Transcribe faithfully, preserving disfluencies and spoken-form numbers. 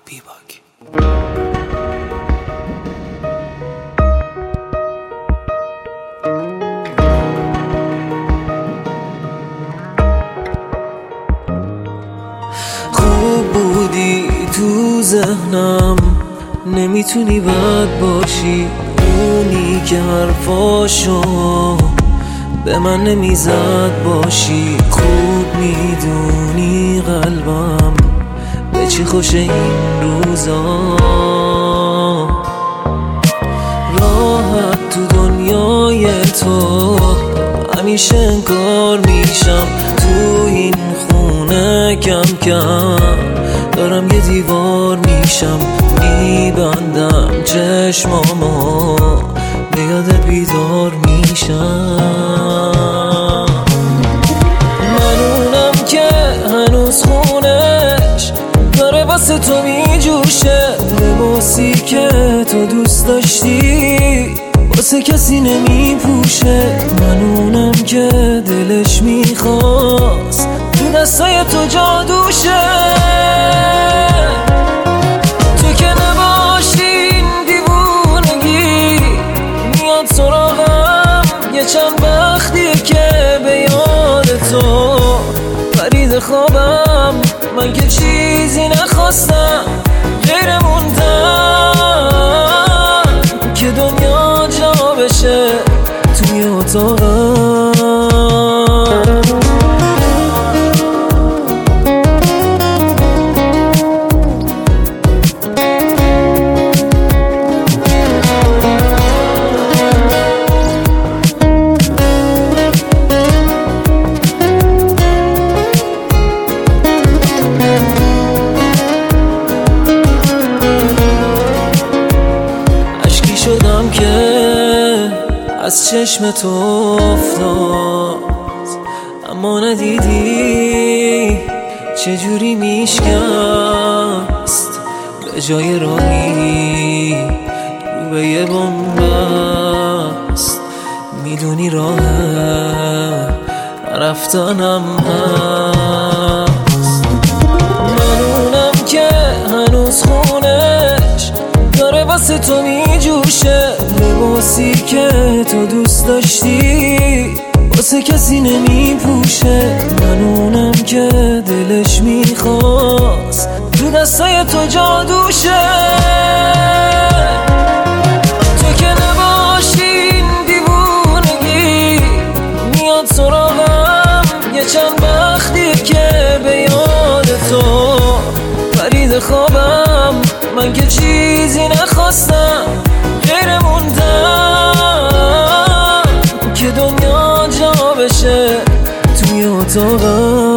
بی باک. خوب بودی تو ذهنم، نمیتونی بد باشی. اونی که حرفاشو به من نمیزد باشی. خوب میدونی قلبم به چی خوشه این روزا. راحت تو دنیای تو همیشه انکار میشم. تو این خونه کم کم دارم یه دیوار میشم. میبندم چشمامو به یادت بیدار میشم. من اونم که هنوز خونش داره واسه تو میجوشه. لباسی که تو دوست داشتی واسه کسی نمیپوشه. من اونم که دلش میخواست تو دستای تو جادوشه. تو که نباشی این دیوونگی میاد سراغم. یه چند وقتیه که به یاد تو پرید خوابم. من که چیزی نخواستم غیر موندن که دنیا جا بشه توی اتاقم. شدم که از چشم تو افتاد، اما ندیدی چجوری میشکست. به جای راهی رو به یه بنبست. میدونی راه رفتنم هست. من اونم که هنوز خونش داره واسه تو میجوشه. لباسی که تو دوست داشتی واسه کسی نمیپوشه. من اونم که دلش میخواست تو دستای تو جادوشه. تو که نباشی این دیوونگی میاد سراغم. یه چند وقتیه که به یاد تو پرید خوابم. من که چیزی نخواستم غیر موندن که دنیا جا بشه توی اتاقم.